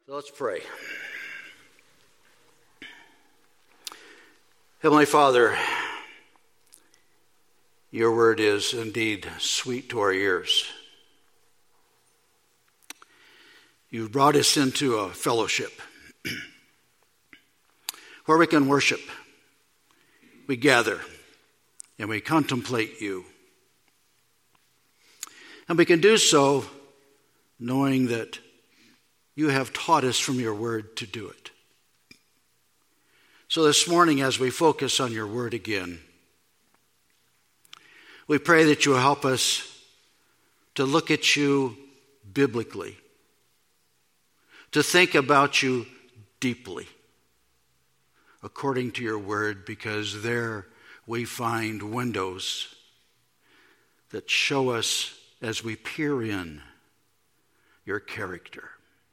So let's pray. Heavenly Father, your word is indeed sweet to our ears. You've brought us into a fellowship where we can worship, we gather, and we contemplate you. And we can do so knowing that you have taught us from your word to do it. So this morning, as we focus on your word again, we pray that you will help us to look at you biblically, to think about you deeply, according to your word, because there we find windows that show us, as we peer in, your character.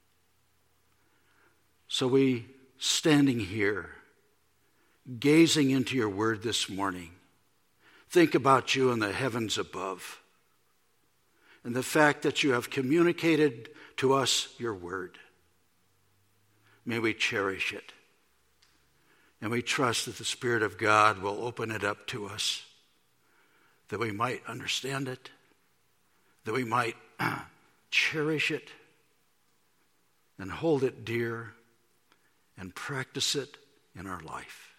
So we, standing here, gazing into your word this morning, think about you in the heavens above and the fact that you have communicated to us your word. May we cherish it. And we trust that the Spirit of God will open it up to us, that we might understand it, that we might cherish it and hold it dear and practice it in our life.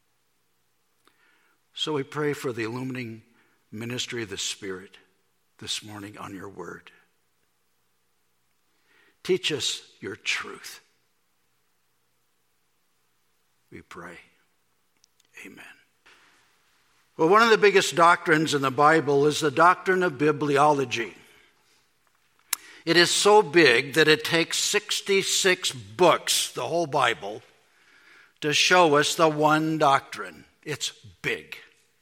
So we pray for the illumining ministry of the Spirit this morning on your word. Teach us your truth. We pray. Amen. Well, one of the biggest doctrines in the Bible is the doctrine of bibliology. It is so big that it takes 66 books, the whole Bible, to show us the one doctrine. It's big.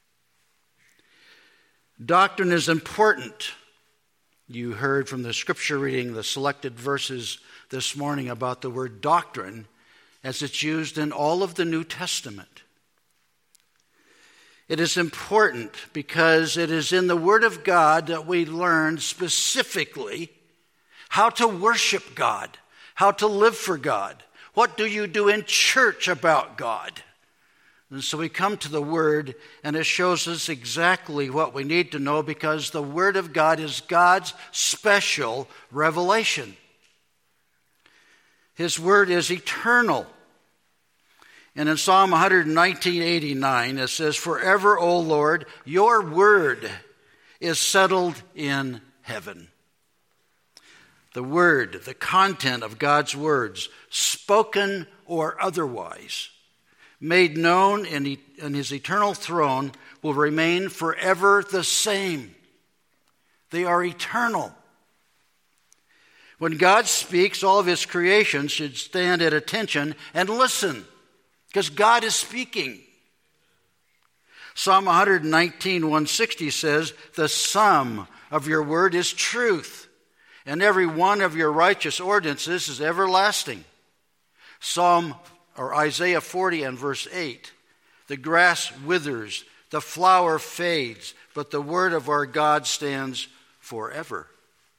Doctrine is important. You heard from the scripture reading the selected verses this morning about the word doctrine as it's used in all of the New Testament. It is important because it is in the Word of God that we learn specifically how to worship God, how to live for God. What do you do in church about God? And so we come to the Word, and it shows us exactly what we need to know, because the Word of God is God's special revelation. His Word is eternal. And in Psalm 119:89, it says, "Forever, O Lord, your word is settled in heaven." The word, the content of God's words, spoken or otherwise, made known in his eternal throne, will remain forever the same. They are eternal. When God speaks, all of his creation should stand at attention and listen, because God is speaking. Psalm 119:160 says, "The sum of your word is truth, and every one of your righteous ordinances is everlasting." Isaiah 40 and verse 8, "The grass withers, the flower fades, but the word of our God stands forever."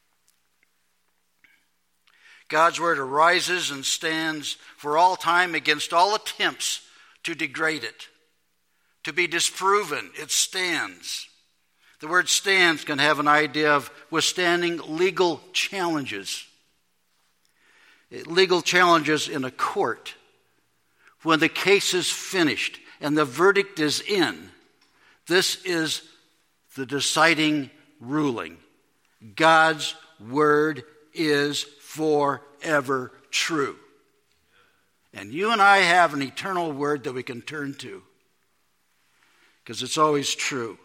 God's word arises and stands for all time against all attempts to degrade it, to be disproven. It stands. The word stands can have an idea of withstanding legal challenges. Legal challenges in a court. When the case is finished and the verdict is in, this is the deciding ruling. God's word is forever true. And you and I have an eternal word that we can turn to, because it's always true.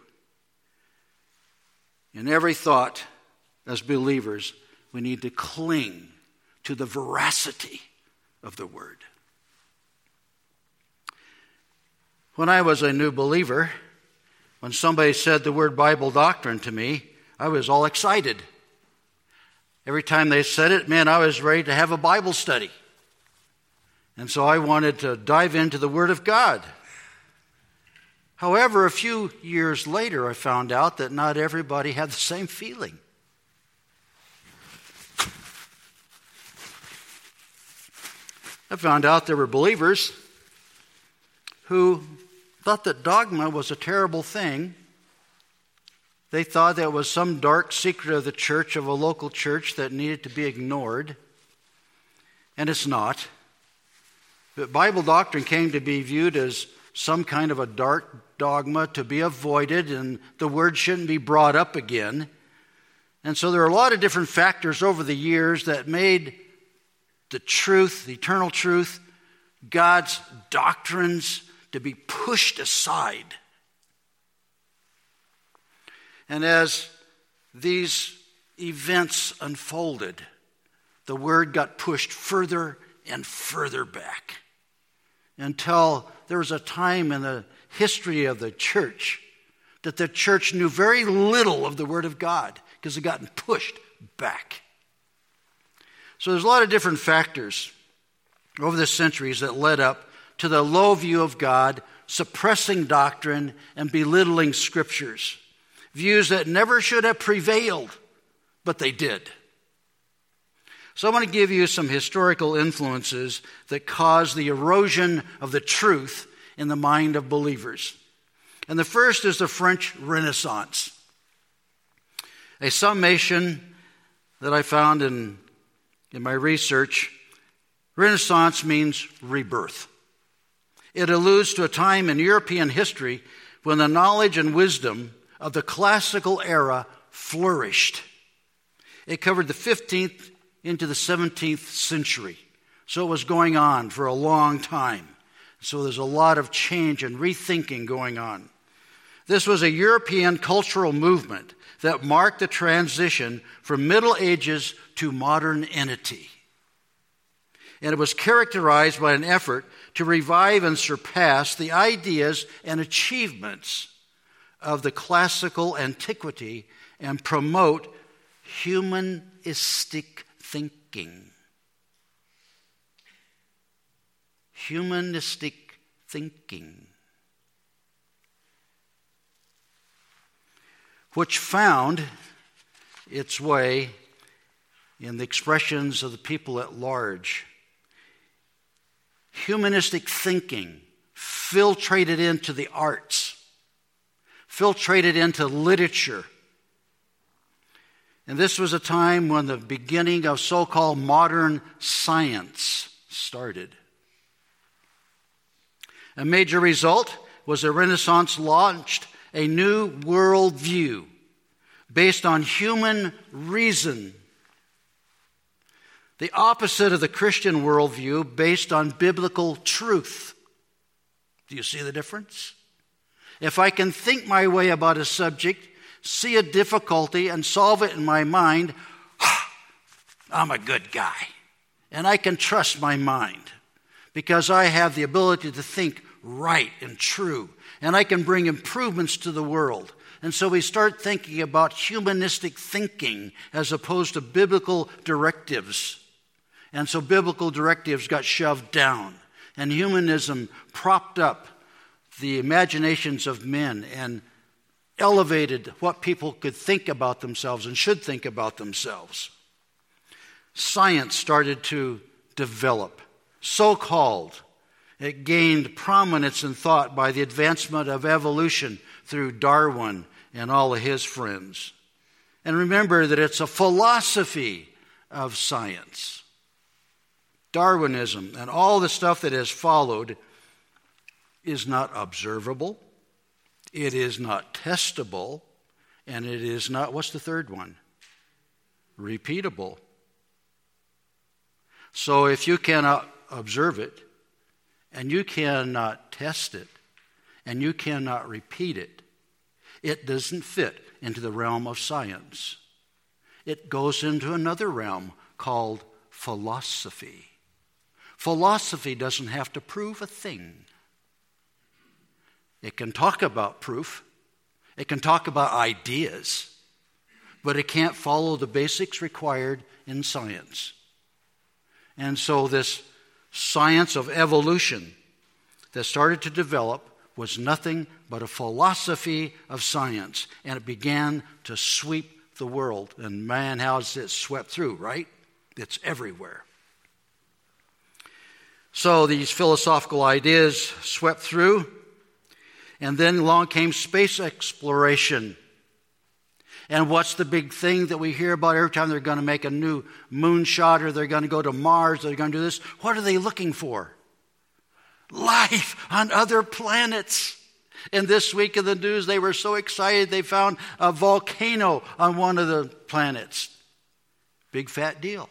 In every thought, as believers, we need to cling to the veracity of the word. When I was a new believer, when somebody said the word Bible doctrine to me, I was all excited. Every time they said it, man, I was ready to have a Bible study. And so I wanted to dive into the Word of God. However, a few years later, I found out that not everybody had the same feeling. I found out there were believers who thought that dogma was a terrible thing. They thought that it was some dark secret of the church, of a local church, that needed to be ignored. And it's not. But Bible doctrine came to be viewed as some kind of a dark dogma to be avoided, and the word shouldn't be brought up again. And so there are a lot of different factors over the years that made the truth, the eternal truth, God's doctrines to be pushed aside. And as these events unfolded, the word got pushed further and further back until there was a time in the history of the church that the church knew very little of the Word of God because it had gotten pushed back. So there's a lot of different factors over the centuries that led up to the low view of God, suppressing doctrine and belittling scriptures. Views that never should have prevailed, but they did. So I want to give you some historical influences that caused the erosion of the truth in the mind of believers. And the first is the French Renaissance. A summation that I found in my research, Renaissance means rebirth. It alludes to a time in European history when the knowledge and wisdom of the classical era flourished. It covered the 15th into the 17th century. So it was going on for a long time. So there's a lot of change and rethinking going on. This was a European cultural movement that marked the transition from Middle Ages to modernity. And it was characterized by an effort to revive and surpass the ideas and achievements of the classical antiquity and promote humanistic thinking. Humanistic thinking. Which found its way in the expressions of the people at large. Humanistic thinking filtrated into the arts, filtrated into literature. And this was a time when the beginning of so-called modern science started. A major result was the Renaissance launched a new worldview based on human reason. The opposite of the Christian worldview based on biblical truth. Do you see the difference? If I can think my way about a subject, see a difficulty and solve it in my mind, I'm a good guy. And I can trust my mind because I have the ability to think right and true. And I can bring improvements to the world. And so we start thinking about humanistic thinking as opposed to biblical directives. And so biblical directives got shoved down. And humanism propped up the imaginations of men and elevated what people could think about themselves and should think about themselves. Science started to develop, so-called. It gained prominence in thought by the advancement of evolution through Darwin and all of his friends. And remember that it's a philosophy of science. Darwinism and all the stuff that has followed is not observable, it is not testable, and it is not, what's the third one? Repeatable. So if you cannot observe it, and you cannot test it, and you cannot repeat it, it doesn't fit into the realm of science. It goes into another realm called philosophy. Philosophy doesn't have to prove a thing. It can talk about proof. It can talk about ideas. But it can't follow the basics required in science. And so this science of evolution that started to develop was nothing but a philosophy of science. And it began to sweep the world. And man, how is it swept through, right? It's everywhere. So these philosophical ideas swept through, and then along came space exploration. And what's the big thing that we hear about every time they're going to make a new moonshot, or they're going to go to Mars, they're going to do this? What are they looking for? Life on other planets. And this week in the news, they were so excited they found a volcano on one of the planets. Big fat deal.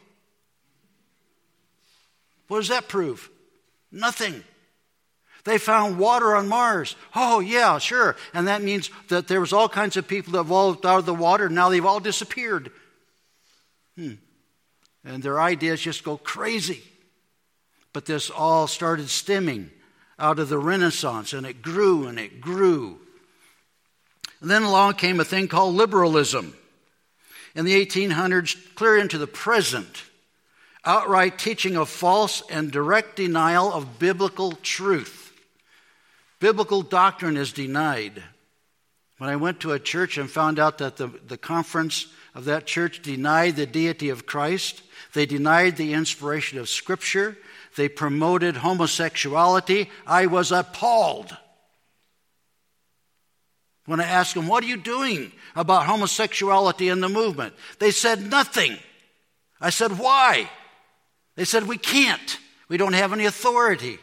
What does that prove? Nothing. They found water on Mars. Oh, yeah, sure. And that means that there was all kinds of people that evolved out of the water. Now they've all disappeared. And their ideas just go crazy. But this all started stemming out of the Renaissance, and it grew and it grew. And then along came a thing called liberalism. In the 1800s, clear into the present, outright teaching of false and direct denial of biblical truth. Biblical doctrine is denied. When I went to a church and found out that the conference of that church denied the deity of Christ, they denied the inspiration of Scripture, they promoted homosexuality, I was appalled. When I asked them, what are you doing about homosexuality in the movement? They said nothing. I said, why? They said, we can't. We don't have any authority.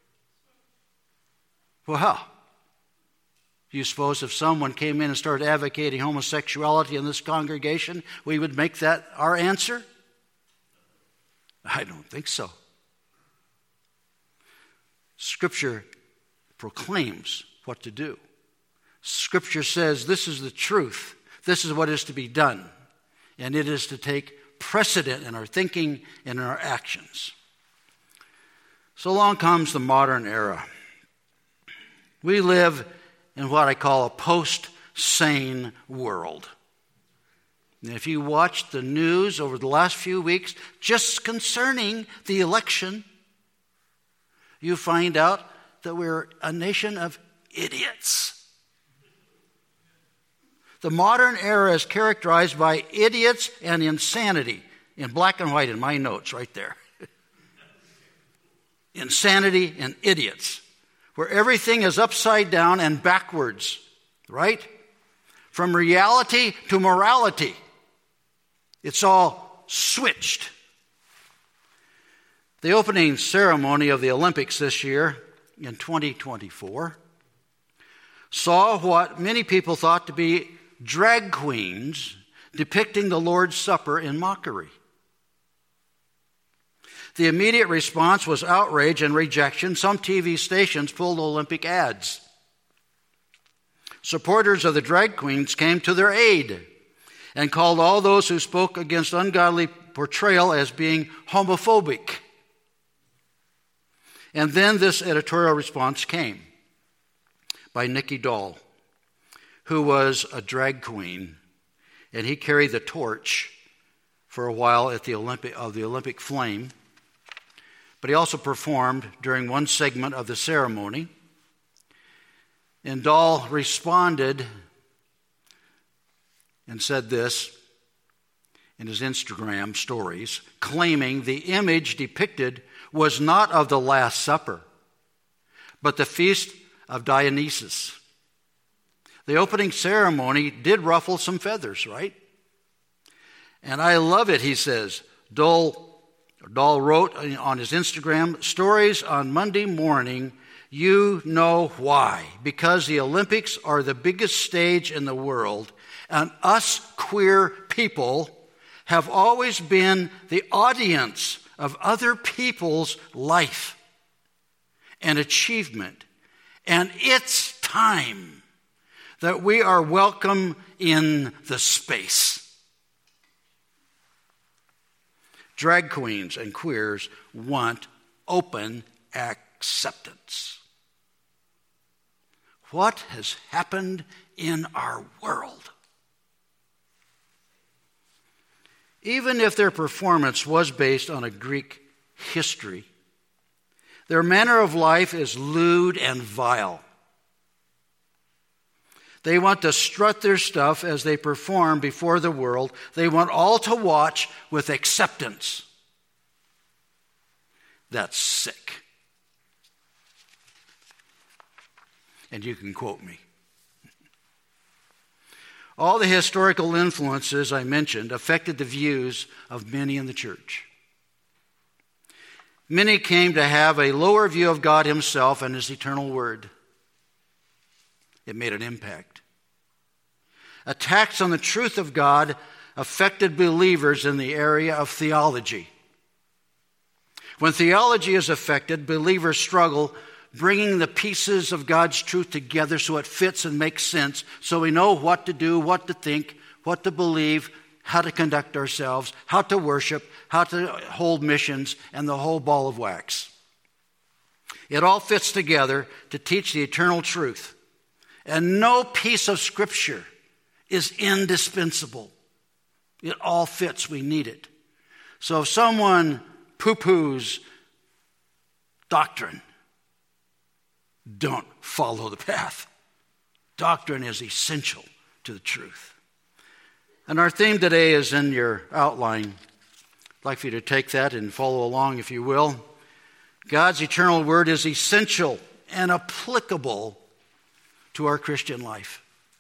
Well, do you suppose if someone came in and started advocating homosexuality in this congregation, we would make that our answer? I don't think so. Scripture proclaims what to do. Scripture says this is the truth. This is what is to be done. And it is to take precedent in our thinking and in our actions. So along comes the modern era. We live in what I call a post-sane world. And if you watched the news over the last few weeks, just concerning the election, you find out that we're a nation of idiots. The modern era is characterized by idiots and insanity. In black and white in my notes right there. Insanity and idiots. Where everything is upside down and backwards, right? From reality to morality. It's all switched. The opening ceremony of the Olympics this year, in 2024, saw what many people thought to be drag queens depicting the Lord's Supper in mockery. The immediate response was outrage and rejection. Some TV stations pulled Olympic ads. Supporters of the drag queens came to their aid and called all those who spoke against ungodly portrayal as being homophobic. And then this editorial response came by Nikki Doll, who was a drag queen, and he carried the torch for a while at the Olympic flame. But he also performed during one segment of the ceremony. And Dahl responded and said this in his Instagram stories, claiming the image depicted was not of the Last Supper, but the feast of Dionysus. The opening ceremony did ruffle some feathers, right? And I love it, he says. Dahl wrote on his Instagram, stories on Monday morning, you know why. Because the Olympics are the biggest stage in the world, and us queer people have always been the audience of other people's life and achievement. And it's time that we are welcome in the space. Drag queens and queers want open acceptance. What has happened in our world? Even if their performance was based on a Greek history, their manner of life is lewd and vile. They want to strut their stuff as they perform before the world. They want all to watch with acceptance. That's sick. and you can quote me. All the historical influences I mentioned affected the views of many in the church. Many came to have a lower view of God himself and his eternal word. It made an impact. Attacks on the truth of God affected believers in the area of theology. When theology is affected, believers struggle bringing the pieces of God's truth together so it fits and makes sense, so we know what to do, what to think, what to believe, how to conduct ourselves, how to worship, how to hold missions, and the whole ball of wax. It all fits together to teach the eternal truth. And no piece of Scripture is indispensable. It all fits. We need it. So if someone poo-poos doctrine, don't follow the path. Doctrine is essential to the truth. And our theme today is in your outline. I'd like for you to take that and follow along if you will. God's eternal word is essential and applicable to our Christian life.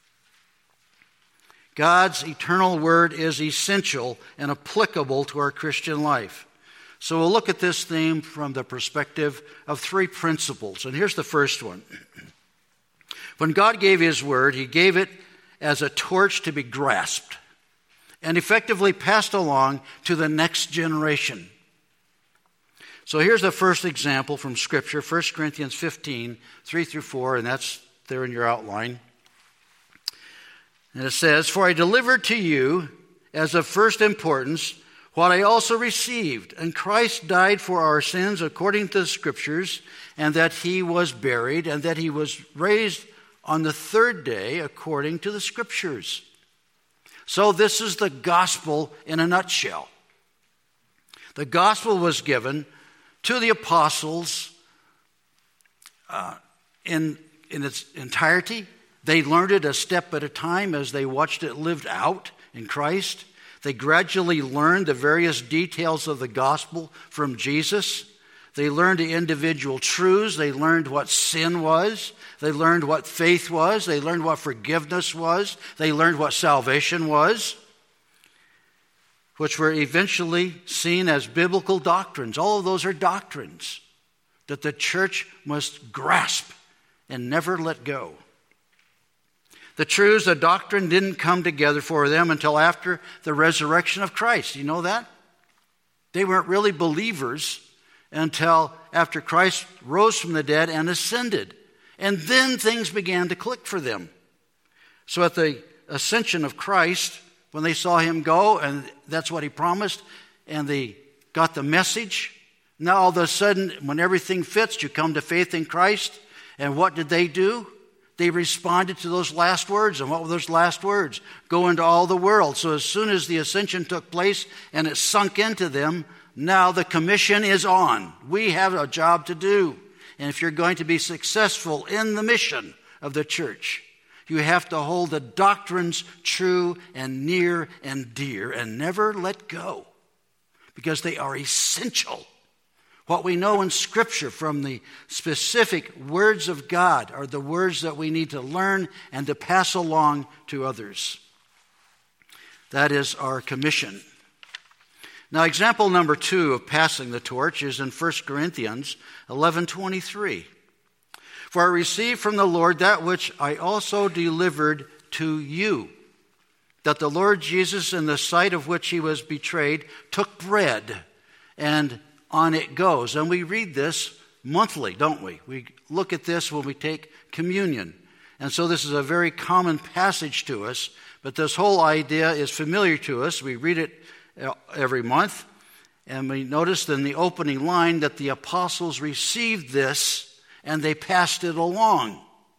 God's eternal word is essential and applicable to our Christian life. So we'll look at this theme from the perspective of three principles. And here's the first one. When God gave his word, he gave it as a torch to be grasped and effectively passed along to the next generation. So here's the first example from Scripture, 1 Corinthians 15, 3 through 4, and that's there in your outline. And it says, "For I delivered to you as of first importance what I also received, and Christ died for our sins according to the Scriptures, and that he was buried, and that he was raised on the third day according to the Scriptures." So this is the gospel in a nutshell. The gospel was given to the apostles in its entirety. They learned it a step at a time as they watched it lived out in Christ. They gradually learned the various details of the gospel from Jesus. They learned the individual truths. They learned what sin was. They learned what faith was. They learned what forgiveness was. They learned what salvation was, which were eventually seen as biblical doctrines. All of those are doctrines that the church must grasp and never let go. The truths, the doctrine didn't come together for them until after the resurrection of Christ. You know that? They weren't really believers until after Christ rose from the dead and ascended. And then things began to click for them. So at the ascension of Christ, when they saw him go, and that's what he promised, and they got the message, now all of a sudden, when everything fits, you come to faith in Christ. And what did they do? They responded to those last words. And what were those last words? Go into all the world. So as soon as the ascension took place and it sunk into them, now the commission is on. We have a job to do. And if you're going to be successful in the mission of the church, you have to hold the doctrines true and near and dear and never let go, because they are essential. What we know in Scripture from the specific words of God are the words that we need to learn and to pass along to others. That is our commission. Now, example number 2 of passing the torch is in 1 Corinthians 11:23. "For I received from the Lord that which I also delivered to you, that the Lord Jesus, in the sight of which he was betrayed, took bread, and on it goes." And we read this monthly, don't we? We look at this when we take communion. And so this is a very common passage to us, but this whole idea is familiar to us. We read it every month, and we noticed in the opening line that the apostles received this and they passed it along.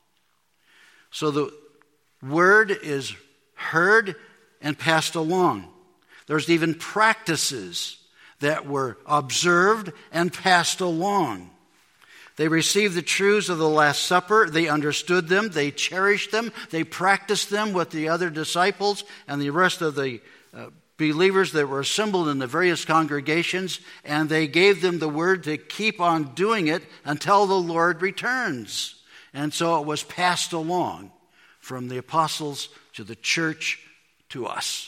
So the word is heard and passed along. There's even practices that were observed and passed along. They received the truths of the Last Supper. They understood them. They cherished them. They practiced them with the other disciples and the rest of the believers that were assembled in the various congregations. And they gave them the word to keep on doing it until the Lord returns. And so it was passed along from the apostles to the church to us.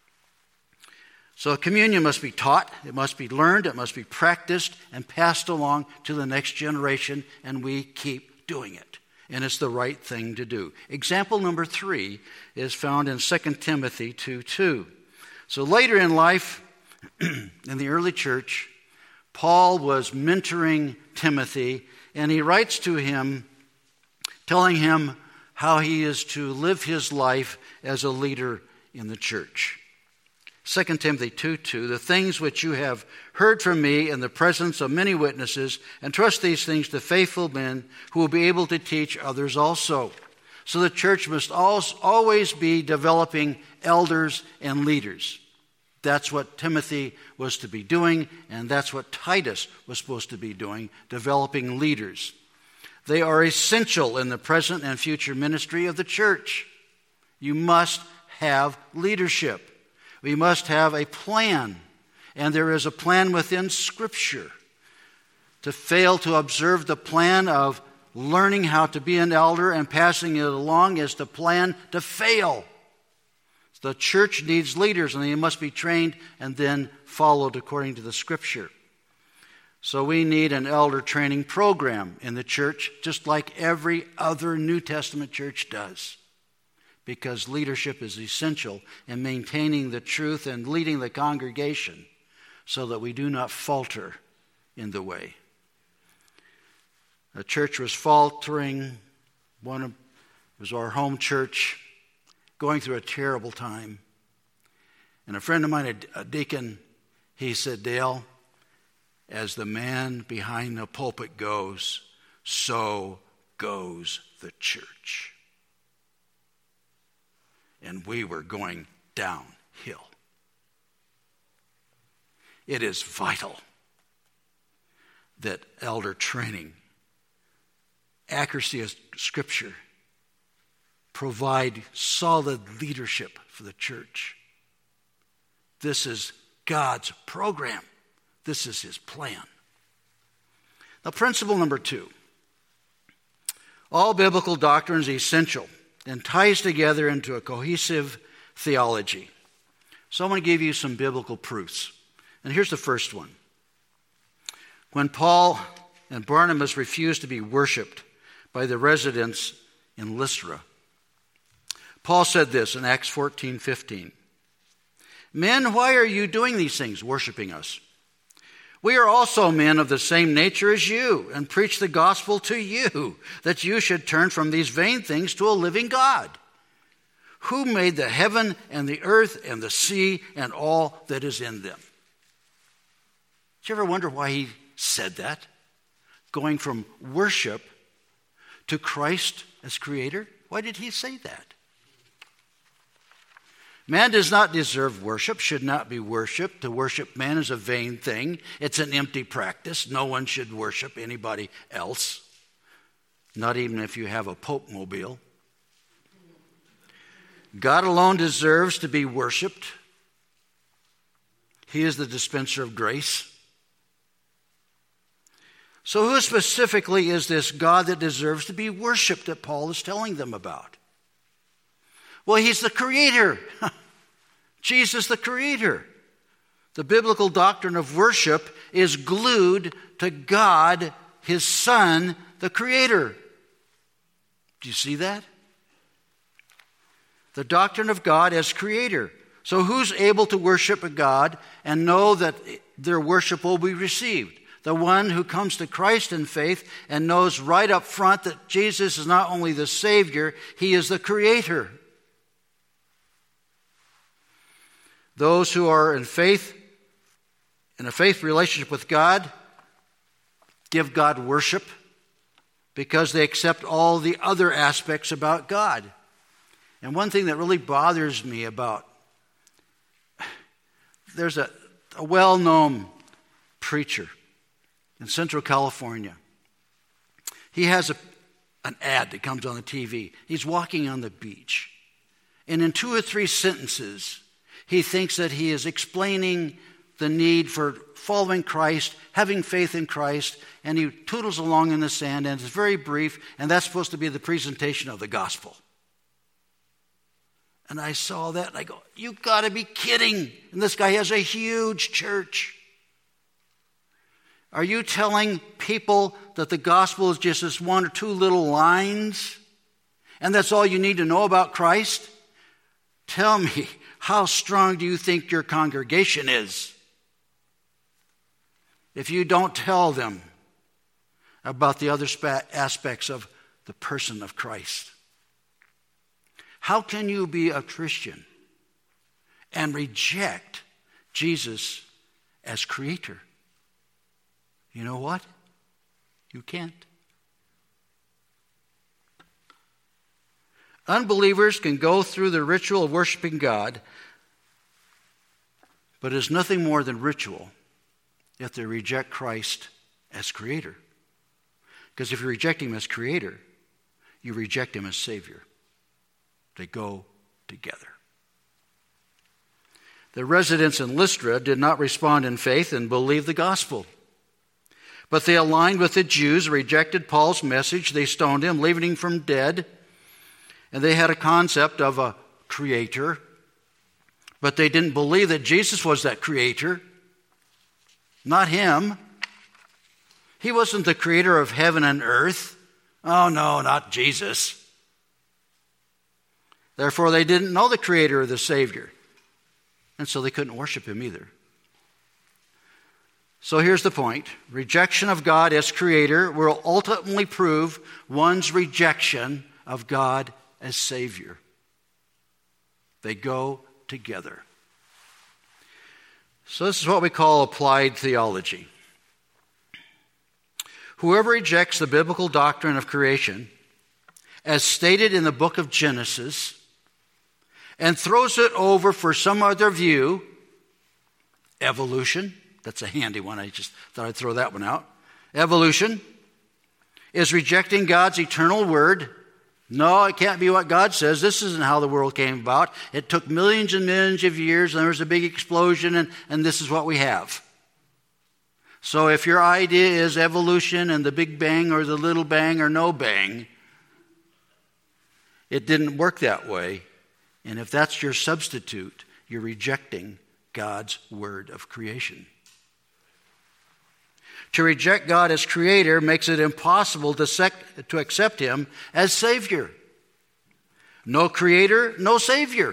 So communion must be taught, it must be learned, it must be practiced and passed along to the next generation, and we keep doing it. And it's the right thing to do. Example number 3 is found in 2 Timothy 2:2. So later in life, in the early church, Paul was mentoring Timothy, and he writes to him, telling him how he is to live his life as a leader in the church. 2 Timothy 2:2, the things which you have heard from me in the presence of many witnesses, entrust these things to faithful men who will be able to teach others also. So the church must always be developing elders and leaders. That's what Timothy was to be doing, and that's what Titus was supposed to be doing, developing leaders. They are essential in the present and future ministry of the church. You must have leadership. We must have a plan, and there is a plan within Scripture. To fail to observe the plan of learning how to be an elder and passing it along is to plan to fail. The church needs leaders, and they must be trained and then followed according to the Scripture. So we need an elder training program in the church, just like every other New Testament church does, because leadership is essential in maintaining the truth and leading the congregation so that we do not falter in the way. The church was faltering. It was our home church, going through a terrible time. And a friend of mine, a deacon, he said, Dale, as the man behind the pulpit goes, so goes the church. And we were going downhill. It is vital that elder training, accuracy of Scripture, provide solid leadership for the church. This is God's program. This is His plan. Now, principle number 2. All biblical doctrine is essential and ties together into a cohesive theology. So I'm going to give you some biblical proofs. And here's the first one. When Paul and Barnabas refused to be worshipped by the residents in Lystra, Paul said this in Acts 14:15. Men, why are you doing these things, worshiping us? We are also men of the same nature as you, and preach the gospel to you, that you should turn from these vain things to a living God, who made the heaven and the earth and the sea and all that is in them. Did you ever wonder why he said that? Going from worship to Christ as creator? Why did he say that? Man does not deserve worship, should not be worshipped. To worship man is a vain thing. It's an empty practice. No one should worship anybody else, not even if you have a Pope mobile. God alone deserves to be worshiped. He is the dispenser of grace. So who specifically is this God that deserves to be worshiped that Paul is telling them about? Well, He's the Creator. Jesus the Creator. The biblical doctrine of worship is glued to God, His Son, the Creator. Do you see that? The doctrine of God as Creator. So who's able to worship a God and know that their worship will be received? The one who comes to Christ in faith and knows right up front that Jesus is not only the Savior, He is the Creator. Those who are in a faith relationship with God, give God worship because they accept all the other aspects about God. And one thing that really bothers me about, there's a well-known preacher in Central California. He has an ad that comes on the TV. He's walking on the beach. And in 2 or 3 sentences, he thinks that he is explaining the need for following Christ, having faith in Christ, and he toodles along in the sand, and it's very brief, and that's supposed to be the presentation of the gospel. And I saw that, and I go, you've got to be kidding. And this guy has a huge church. Are you telling people that the gospel is just this one or two little lines, and that's all you need to know about Christ? Tell me, how strong do you think your congregation is if you don't tell them about the other aspects of the person of Christ? How can you be a Christian and reject Jesus as creator? You know what? You can't. Unbelievers can go through the ritual of worshiping God, but it's nothing more than ritual if they reject Christ as creator. Because if you reject him as creator, you reject him as Savior. They go together. The residents in Lystra did not respond in faith and believe the gospel. But they aligned with the Jews, rejected Paul's message. They stoned him, leaving him from dead. And they had a concept of a creator. But they didn't believe that Jesus was that creator. Not him. He wasn't the creator of heaven and earth. Oh no, not Jesus. Therefore, they didn't know the creator or the Savior. And so they couldn't worship him either. So here's the point. Rejection of God as creator will ultimately prove one's rejection of God as Savior. They go together. So this is what we call applied theology. Whoever rejects the biblical doctrine of creation, as stated in the book of Genesis, and throws it over for some other view, evolution, that's a handy one, I just thought I'd throw that one out. Evolution is rejecting God's eternal word. No, it can't be what God says. This isn't how the world came about. It took millions and millions of years, and there was a big explosion, and this is what we have. So if your idea is evolution and the Big Bang or the Little Bang or no bang, it didn't work that way. And if that's your substitute, you're rejecting God's word of creation. To reject God as creator makes it impossible to accept him as Savior. No creator, no Savior.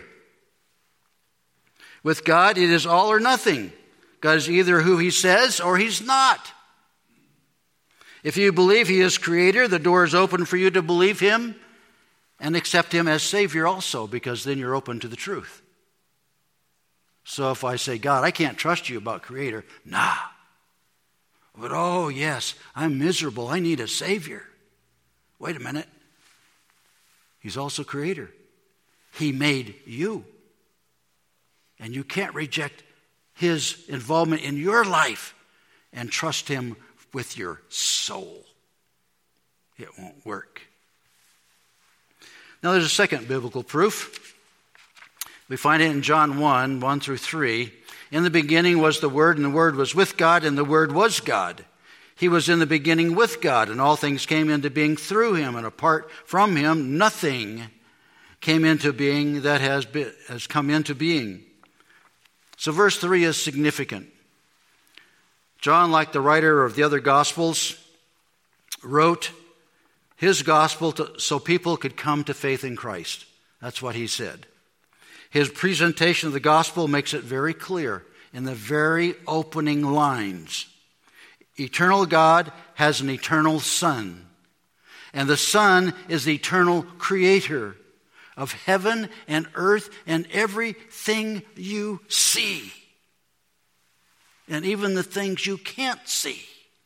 With God, it is all or nothing. God is either who he says or he's not. If you believe he is creator, the door is open for you to believe him and accept him as Savior also, because then you're open to the truth. So if I say, God, I can't trust you about creator, nah. But oh yes, I'm miserable, I need a Savior. Wait a minute. He's also creator. He made you. And you can't reject his involvement in your life and trust him with your soul. It won't work. Now there's a second biblical proof. We find it in John 1 through 3. In the beginning was the Word, and the Word was with God, and the Word was God. He was in the beginning with God, and all things came into being through him, and apart from him, nothing came into being that has come into being. So verse 3 is significant. John, like the writer of the other Gospels, wrote his gospel so people could come to faith in Christ. That's what he said. His presentation of the gospel makes it very clear in the very opening lines. Eternal God has an eternal Son, and the Son is the eternal creator of heaven and earth and everything you see, and even the things you can't see.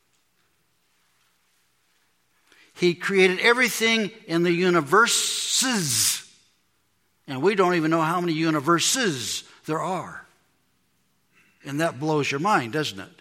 He created everything in the universes. And we don't even know how many universes there are. And that blows your mind, doesn't it?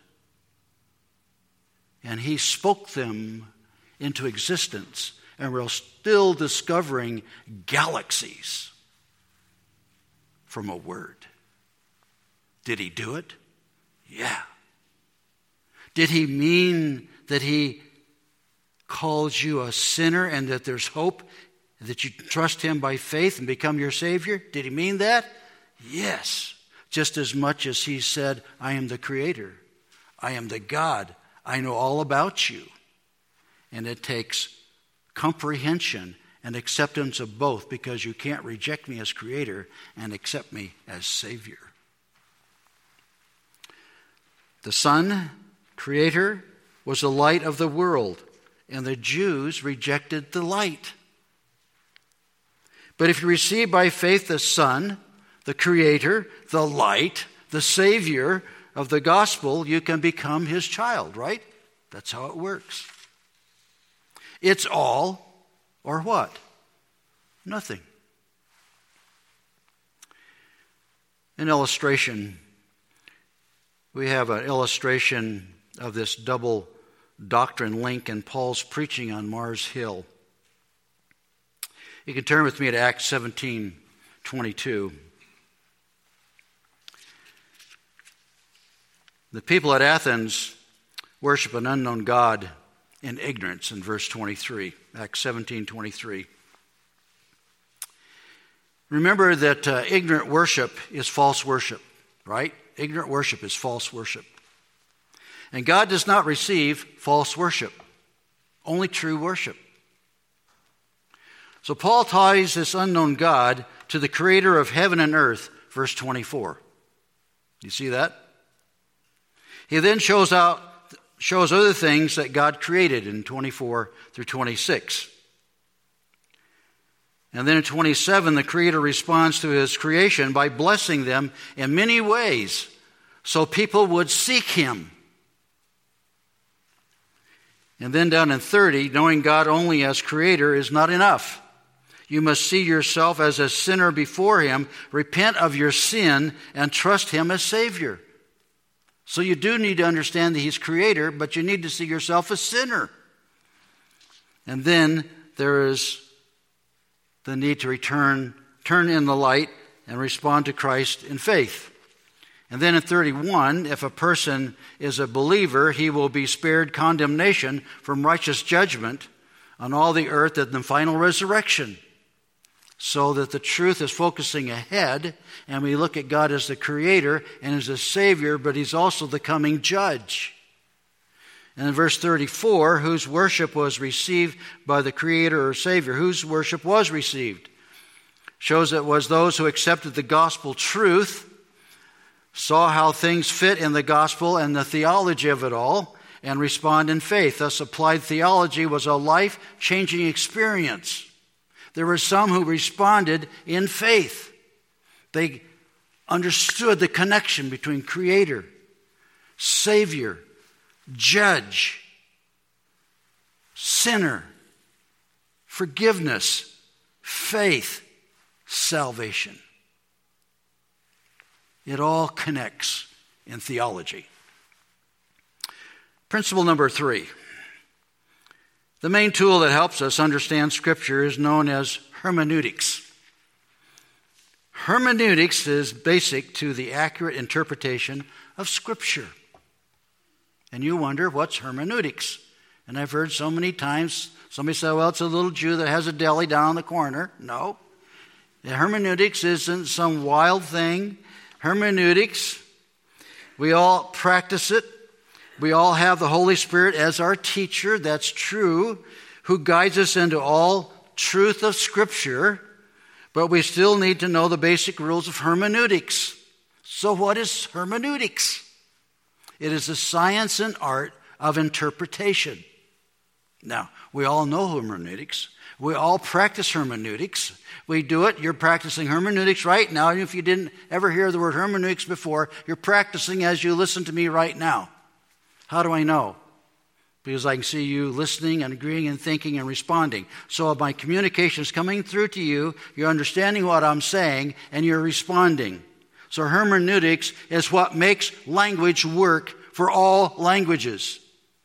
And he spoke them into existence. And we're still discovering galaxies from a word. Did he do it? Yeah. Did he mean that he calls you a sinner and that there's hope, that you trust him by faith and become your Savior? Did he mean that? Yes. Just as much as he said, I am the Creator. I am the God. I know all about you. And it takes comprehension and acceptance of both, because you can't reject me as Creator and accept me as Savior. The Son, Creator, was the light of the world, and the Jews rejected the light. But if you receive by faith the Son, the Creator, the light, the Savior of the gospel, you can become his child, right? That's how it works. It's all or what? Nothing. An illustration. We have an illustration of this double doctrine link in Paul's preaching on Mars Hill. You can turn with me to Acts 17:22. The people at Athens worship an unknown God in ignorance in verse 23, Acts 17:23. Remember that ignorant worship is false worship, right? Ignorant worship is false worship. And God does not receive false worship, only true worship. So Paul ties this unknown God to the Creator of heaven and earth, verse 24. You see that? He then shows other things that God created in 24 through 26. And then in 27, the Creator responds to his creation by blessing them in many ways so people would seek him. And then down in 30, knowing God only as Creator is not enough. You must see yourself as a sinner before him, repent of your sin, and trust him as Savior. So you do need to understand that he's Creator, but you need to see yourself as sinner. And then there is the need to turn in the light and respond to Christ in faith. And then in 31, if a person is a believer, he will be spared condemnation from righteous judgment on all the earth at the final resurrection. So that the truth is focusing ahead, and we look at God as the Creator and as a Savior, but he's also the coming judge. And in verse 34, whose worship was received by the Creator or Savior, whose worship was received, shows that it was those who accepted the gospel truth, saw how things fit in the gospel and the theology of it all, and respond in faith. Thus, applied theology was a life-changing experience. There were some who responded in faith. They understood the connection between Creator, Savior, Judge, sinner, forgiveness, faith, salvation. It all connects in theology. Principle number 3. The main tool that helps us understand Scripture is known as hermeneutics. Hermeneutics is basic to the accurate interpretation of Scripture. And you wonder, what's hermeneutics? And I've heard so many times, somebody say, well, it's a little Jew that has a deli down the corner. No. The hermeneutics isn't some wild thing. Hermeneutics, we all practice it. We all have the Holy Spirit as our teacher, that's true, who guides us into all truth of Scripture, but we still need to know the basic rules of hermeneutics. So what is hermeneutics? It is the science and art of interpretation. Now, we all know hermeneutics. We all practice hermeneutics. We do it. You're practicing hermeneutics right now. And if you didn't ever hear the word hermeneutics before, you're practicing as you listen to me right now. How do I know? Because I can see you listening and agreeing and thinking and responding. So if my communication is coming through to you, you're understanding what I'm saying, and you're responding. So hermeneutics is what makes language work for all languages.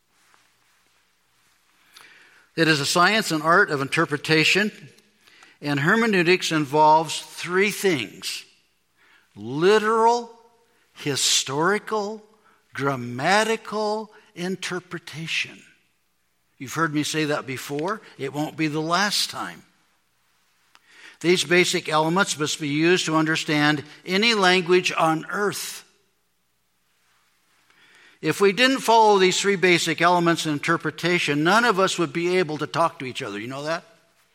It is a science and art of interpretation, and hermeneutics involves 3 things: literal, historical, Grammatical interpretation. You've heard me say that before. It won't be the last time. These basic elements must be used to understand any language on earth. If we didn't follow these three basic elements in interpretation, none of us would be able to talk to each other. You know that?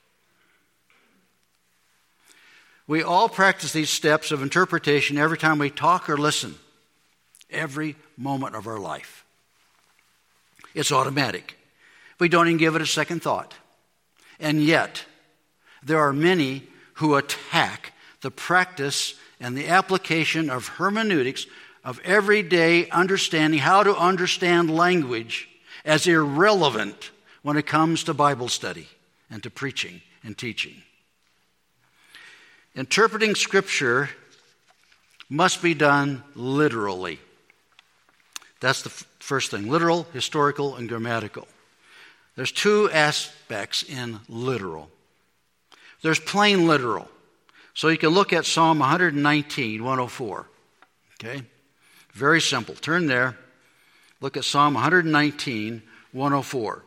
We all practice these steps of interpretation every time we talk or listen, every moment of our life. It's automatic. We don't even give it a second thought. And yet, there are many who attack the practice and the application of hermeneutics, of everyday understanding, how to understand language, as irrelevant when it comes to Bible study and to preaching and teaching. Interpreting Scripture must be done literally. That's the first thing. Literal, historical, and grammatical. There's two aspects in literal. There's plain literal. So you can look at Psalm 119, 104. Okay? Very simple. Turn there. Look at Psalm 119, 104.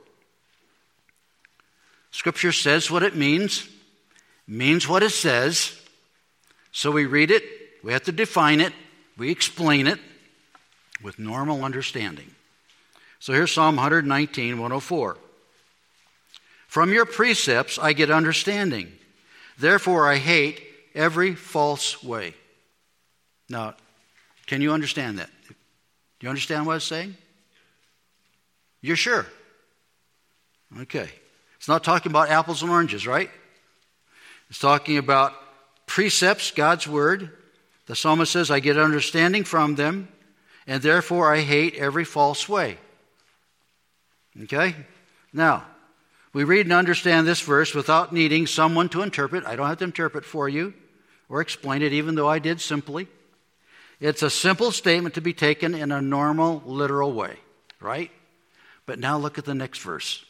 Scripture says what it means what it says. So we read it, we have to define it, we explain it with normal understanding. So here's Psalm 119, 104. From your precepts I get understanding. Therefore I hate every false way. Now, can you understand that? Do you understand what it's saying? You're sure? Okay. It's not talking about apples and oranges, right? It's talking about precepts, God's word. The psalmist says, I get understanding from them, and therefore I hate every false way. Okay? Now, we read and understand this verse without needing someone to interpret. I don't have to interpret for you or explain it, even though I did simply. It's a simple statement to be taken in a normal, literal way, right? But now look at the next verse.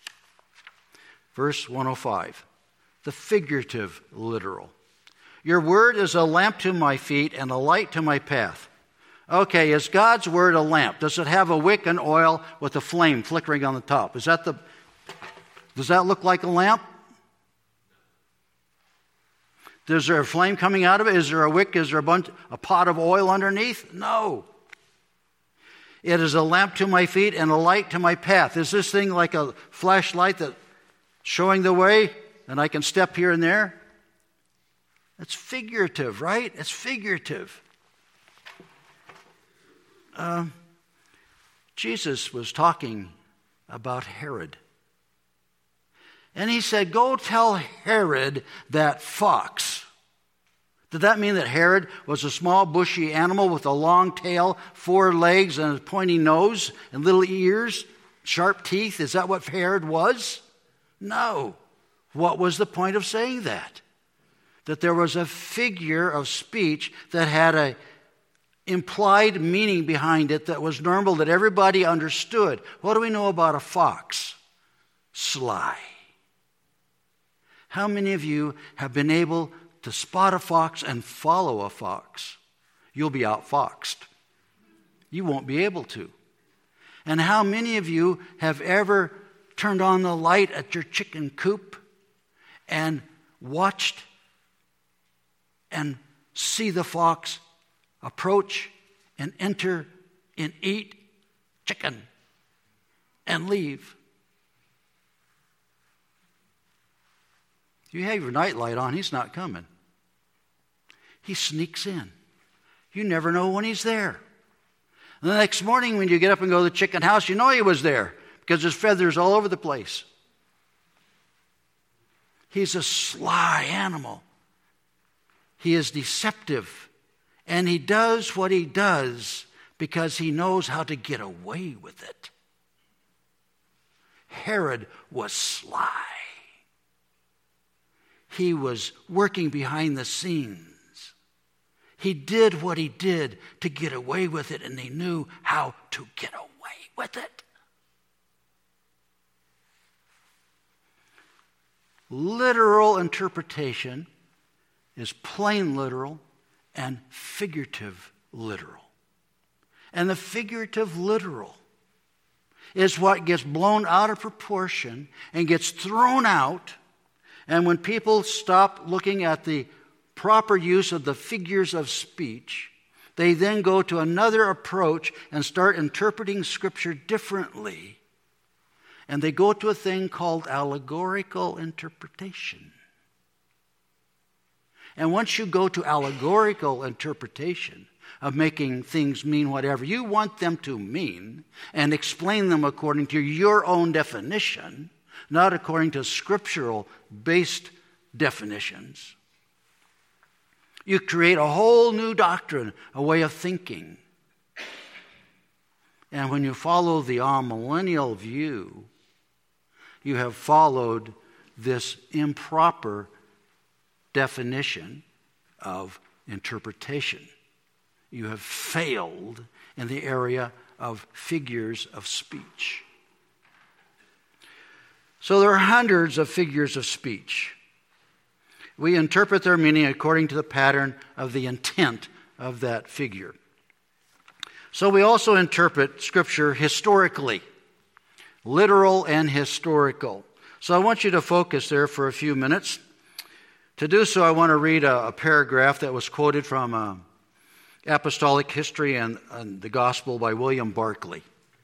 Verse 105. The figurative literal. Your word is a lamp to my feet and a light to my path. Okay, is God's word a lamp? Does it have a wick and oil with a flame flickering on the top? Does that look like a lamp? Is there a flame coming out of it? Is there a wick? Is there a pot of oil underneath? No. It is a lamp to my feet and a light to my path. Is this thing like a flashlight that's showing the way and I can step here and there? It's figurative, right? It's figurative. Jesus was talking about Herod. And he said, go tell Herod that fox. Did that mean that Herod was a small bushy animal with a long tail, 4 legs, and a pointy nose, and little ears, sharp teeth? Is that what Herod was? No. What was the point of saying that? That there was a figure of speech that had an implied meaning behind it that was normal, that everybody understood. What do we know about a fox? Sly. How many of you have been able to spot a fox and follow a fox? You'll be outfoxed. You won't be able to. And how many of you have ever turned on the light at your chicken coop and watched and see the fox approach and enter and eat chicken and leave? You have your night light on, he's not coming. He sneaks in. You never know when he's there. And the next morning when you get up and go to the chicken house, you know he was there because there's feathers all over the place. He's a sly animal. He is deceptive. And he does what he does because he knows how to get away with it. Herod was sly. He was working behind the scenes. He did what he did to get away with it, and he knew how to get away with it. Literal interpretation is plain literal and figurative literal. And the figurative literal is what gets blown out of proportion and gets thrown out. And when people stop looking at the proper use of the figures of speech, they then go to another approach and start interpreting Scripture differently. And they go to a thing called allegorical interpretation. And once you go to allegorical interpretation of making things mean whatever you want them to mean and explain them according to your own definition, not according to scriptural-based definitions, you create a whole new doctrine, a way of thinking. And when you follow the amillennial view, you have followed this improper definition of interpretation. You have failed in the area of figures of speech. So there are hundreds of figures of speech. We interpret their meaning according to the pattern of the intent of that figure. So we also interpret Scripture historically, literal and historical. So I want you to focus there for a few minutes. To do so, I want to read a paragraph that was quoted from Apostolic History and the Gospel by William Barclay.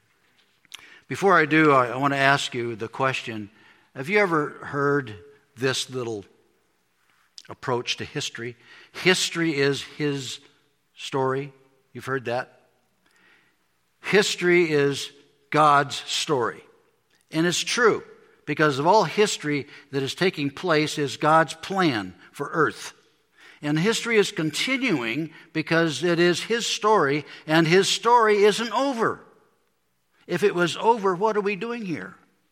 Before I do, I want to ask you the question, have you ever heard this little approach to history? History is his story. You've heard that? History is God's story. And it's true, because of all history that is taking place is God's plan for earth. And history is continuing because it is His story, and His story isn't over. If it was over, what are we doing here?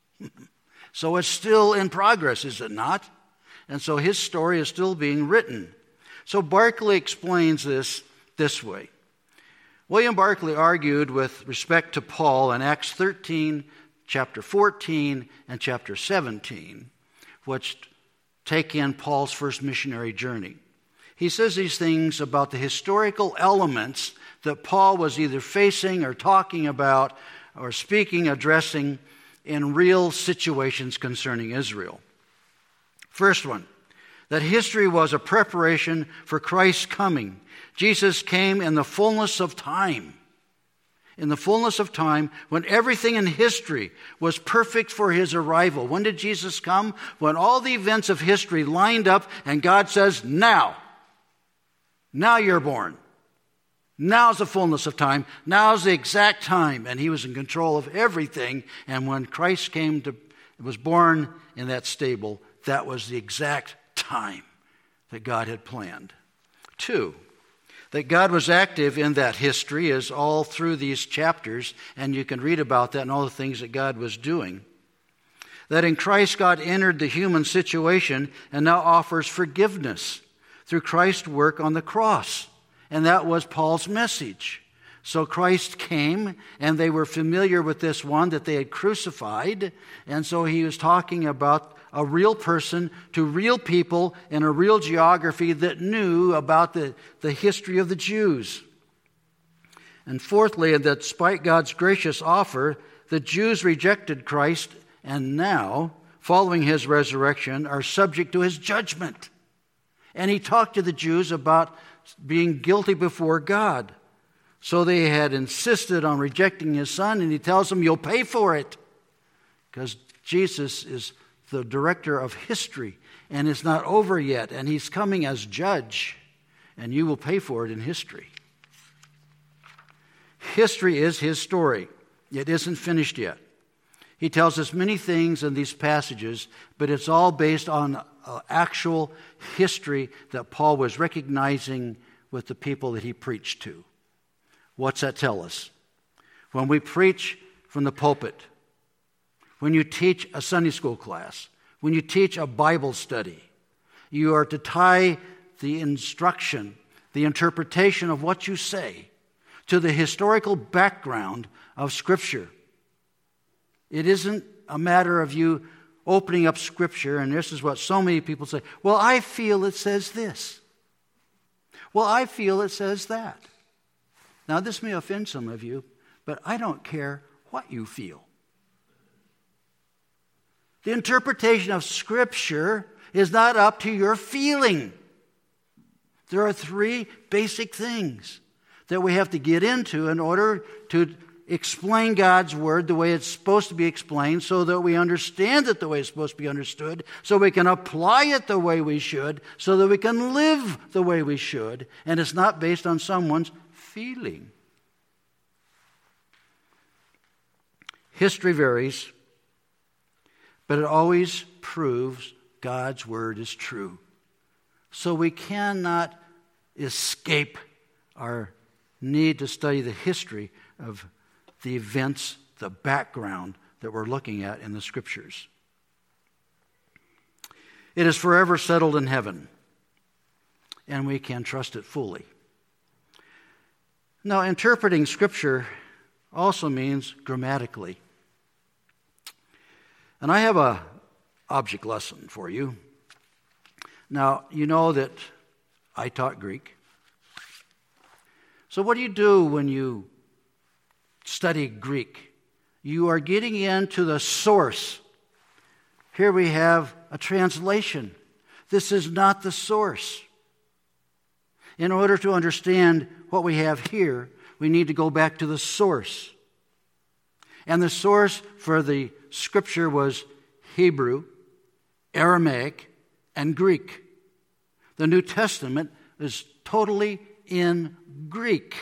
So it's still in progress, is it not? And so His story is still being written. So Barclay explains this way. William Barclay argued with respect to Paul in Acts 13, chapter 14, and chapter 17, which take in Paul's first missionary journey. He says these things about the historical elements that Paul was either facing or talking about or speaking, addressing in real situations concerning Israel. First one, that history was a preparation for Christ's coming. Jesus came in the fullness of time. In the fullness of time, when everything in history was perfect for His arrival. When did Jesus come? When all the events of history lined up and God says, now you're born. Now's the fullness of time. Now's the exact time. And He was in control of everything. And when Christ was born in that stable, that was the exact time that God had planned. 2, that God was active in that history is all through these chapters, and you can read about that and all the things that God was doing. That in Christ God entered the human situation and now offers forgiveness through Christ's work on the cross. And that was Paul's message. So Christ came, and they were familiar with this one that they had crucified, and so he was talking about a real person to real people in a real geography that knew about the history of the Jews. And fourthly, that despite God's gracious offer, the Jews rejected Christ and now, following His resurrection, are subject to His judgment. And He talked to the Jews about being guilty before God. So they had insisted on rejecting His Son, and He tells them, you'll pay for it. Because Jesus is the director of history, and it's not over yet, and He's coming as judge, and you will pay for it in history. History is His story. It isn't finished yet. He tells us many things in these passages, but it's all based on actual history that Paul was recognizing with the people that he preached to. What's that tell us? When we preach from the pulpit, when you teach a Sunday school class, when you teach a Bible study, you are to tie the instruction, the interpretation of what you say, to the historical background of Scripture. It isn't a matter of you opening up Scripture, and this is what so many people say, well, I feel it says this. Well, I feel it says that. Now, this may offend some of you, but I don't care what you feel. The interpretation of Scripture is not up to your feeling. There are three basic things that we have to get into in order to explain God's Word the way it's supposed to be explained, so that we understand it the way it's supposed to be understood, so we can apply it the way we should, so that we can live the way we should, and it's not based on someone's feeling. History varies, but it always proves God's Word is true. So we cannot escape our need to study the history of the events, the background that we're looking at in the Scriptures. It is forever settled in heaven, and we can trust it fully. Now, interpreting Scripture also means grammatically. And I have an object lesson for you. Now, you know that I taught Greek. So what do you do when you study Greek? You are getting into the source. Here we have a translation. This is not the source. In order to understand what we have here, we need to go back to the source. And the source for the Scripture was Hebrew, Aramaic, and Greek. The New Testament is totally in Greek.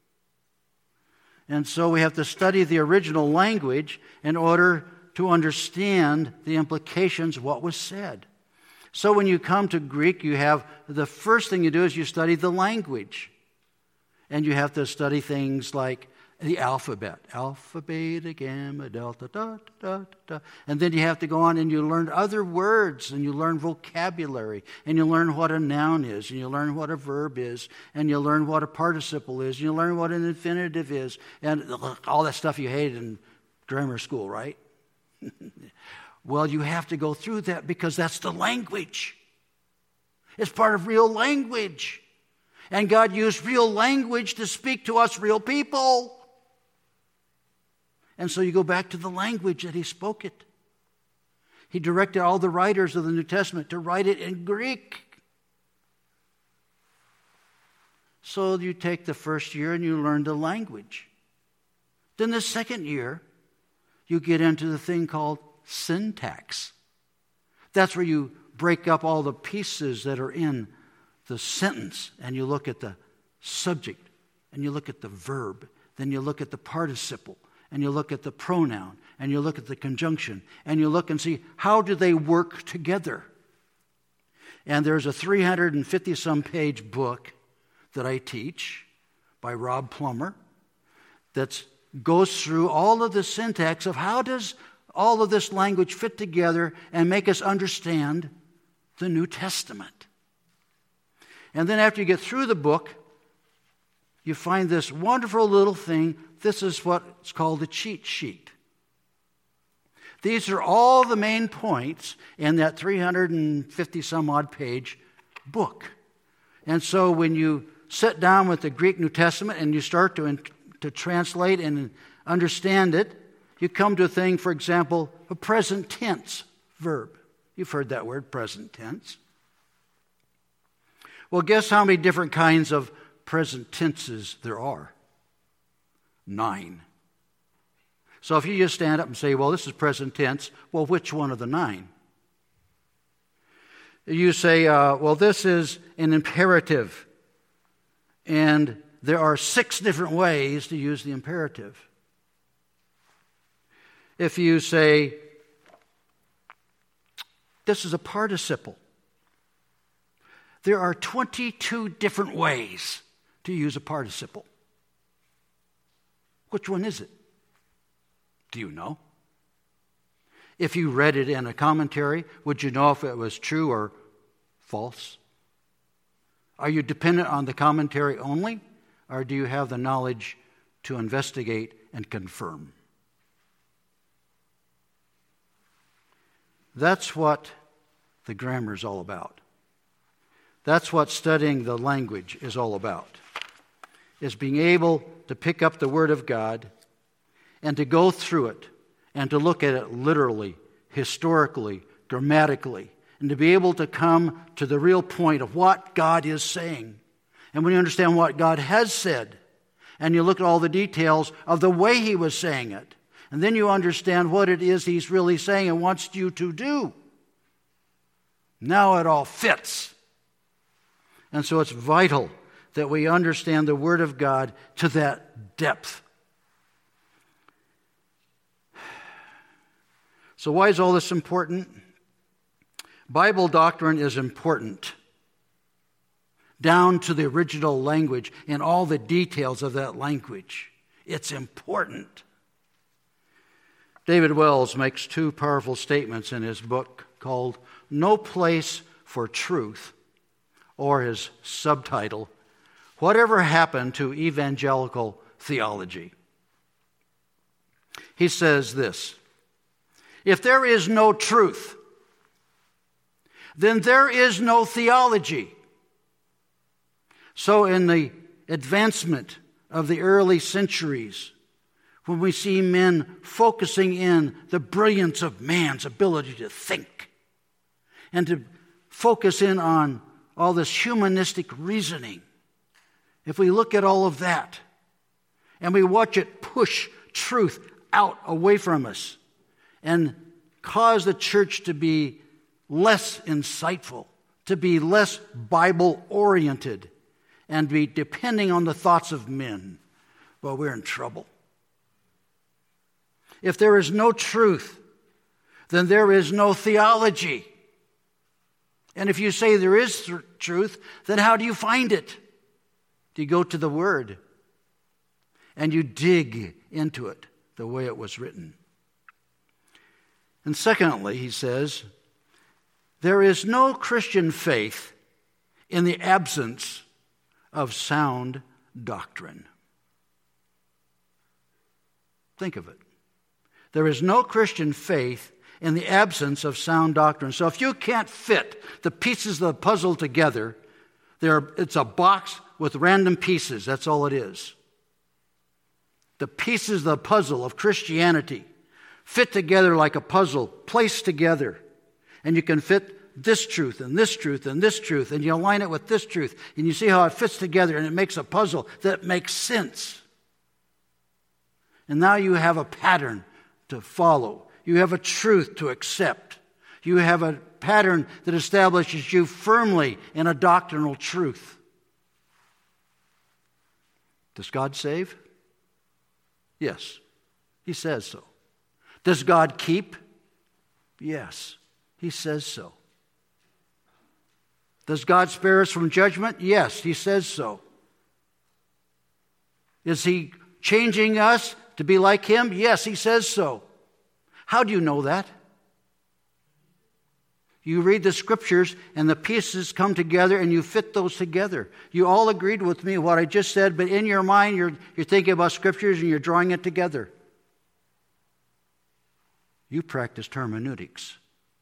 And so we have to study the original language in order to understand the implications of what was said. So when you come to Greek, you have the first thing you do is you study the language. And you have to study things like the alphabet. Alpha, beta, gamma, delta, da, da, da, da. And then you have to go on and you learn other words, and you learn vocabulary, and you learn what a noun is, and you learn what a verb is, and you learn what a participle is, and you learn what an infinitive is, and all that stuff you hated in grammar school, right? Well, you have to go through that because that's the language. It's part of real language. And God used real language to speak to us real people. And so you go back to the language that He spoke it. He directed all the writers of the New Testament to write it in Greek. So you take the first year and you learn the language. Then the second year, you get into the thing called syntax. That's where you break up all the pieces that are in the sentence, and you look at the subject, and you look at the verb, then you look at the participle, and you look at the pronoun, and you look at the conjunction, and you look and see how do they work together. And there's a 350-some page book that I teach by Rob Plummer that goes through all of the syntax of how does all of this language fit together and make us understand the New Testament. And then after you get through the book, you find this wonderful little thing. This is what's called a cheat sheet. These are all the main points in that 350-some-odd page book. And so when you sit down with the Greek New Testament and you start to translate and understand it, you come to a thing, for example, a present tense verb. You've heard that word, present tense. Well, guess how many different kinds of present tenses there are? 9. So if you just stand up and say, well, this is present tense, well, which one of the 9? You say, well, this is an imperative. And there are 6 different ways to use the imperative. If you say, this is a participle, there are 22 different ways to use a participle. Which one is it? Do you know? If you read it in a commentary, would you know if it was true or false? Are you dependent on the commentary only, or do you have the knowledge to investigate and confirm? That's what the grammar is all about. That's what studying the language is all about, is being able to pick up the Word of God and to go through it and to look at it literally, historically, grammatically, and to be able to come to the real point of what God is saying. And when you understand what God has said, and you look at all the details of the way He was saying it, and then you understand what it is He's really saying and wants you to do. Now it all fits. And so it's vital that we understand the Word of God to that depth. So why is all this important? Bible doctrine is important, down to the original language and all the details of that language. It's important. David Wells makes two powerful statements in his book called No Place for Truth, or his subtitle, Whatever Happened to Evangelical Theology? He says this: if there is no truth, then there is no theology. So in the advancement of the early centuries, when we see men focusing in the brilliance of man's ability to think and to focus in on all this humanistic reasoning, if we look at all of that and we watch it push truth out away from us and cause the church to be less insightful, to be less Bible-oriented, and be depending on the thoughts of men, well, we're in trouble. If there is no truth, then there is no theology. And if you say there is truth, then how do you find it? Do you go to the Word and you dig into it the way it was written? And secondly, he says, there is no Christian faith in the absence of sound doctrine. Think of it. There is no Christian faith in the absence of sound doctrine. So if you can't fit the pieces of the puzzle together, it's a box with random pieces. That's all it is. The pieces of the puzzle of Christianity fit together like a puzzle, placed together. And you can fit this truth and this truth and this truth, and you align it with this truth, and you see how it fits together, and it makes a puzzle that makes sense. And now you have a pattern to follow. You have a truth to accept. You have a pattern that establishes you firmly in a doctrinal truth. Does God save? Yes, He says so. Does God keep? Yes, He says so. Does God spare us from judgment? Yes, He says so. Is He changing us to be like Him? Yes, He says so. How do you know that? You read the Scriptures and the pieces come together and you fit those together. You all agreed with me what I just said, but in your mind you're thinking about Scriptures and you're drawing it together. You practiced hermeneutics,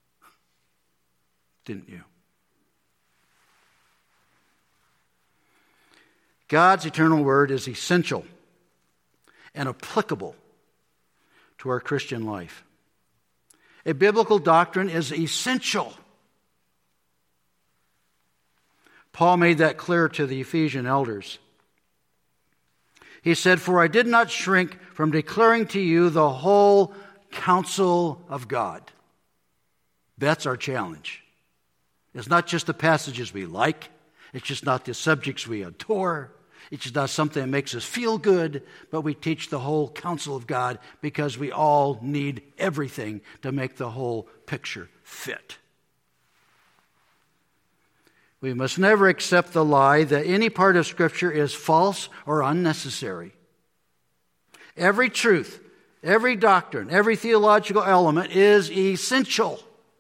didn't you? God's eternal Word is essential and applicable to our Christian life. A biblical doctrine is essential. Paul made that clear to the Ephesian elders. He said, "For I did not shrink from declaring to you the whole counsel of God." That's our challenge. It's not just the passages we like. It's just not the subjects we adore. It's just not something that makes us feel good, but we teach the whole counsel of God because we all need everything to make the whole picture fit. We must never accept the lie that any part of Scripture is false or unnecessary. Every truth, every doctrine, every theological element is essential.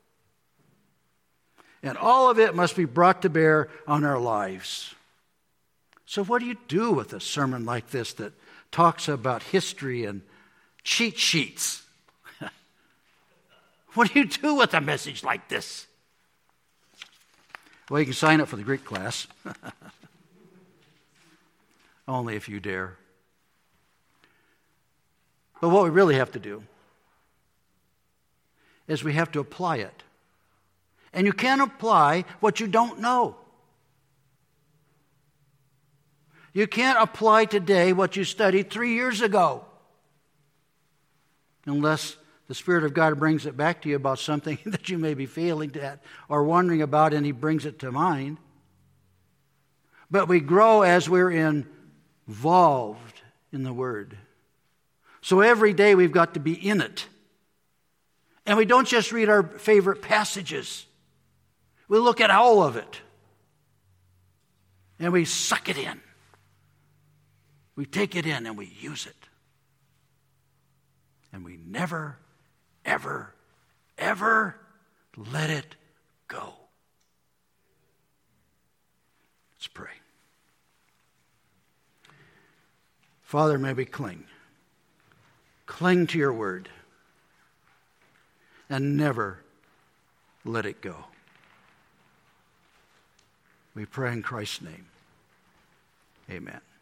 And all of it must be brought to bear on our lives. So what do you do with a sermon like this that talks about history and cheat sheets? What do you do with a message like this? Well, you can sign up for the Greek class. Only if you dare. But what we really have to do is we have to apply it. And you can't apply what you don't know. You can't apply today what you studied 3 years ago. Unless the Spirit of God brings it back to you about something that you may be feeling at or wondering about, and He brings it to mind. But we grow as we're involved in the Word. So every day we've got to be in it. And we don't just read our favorite passages. We look at all of it. And we suck it in. We take it in and we use it. And we never, ever, ever let it go. Let's pray. Father, may we cling. Cling to your word. And never let it go. We pray in Christ's name. Amen.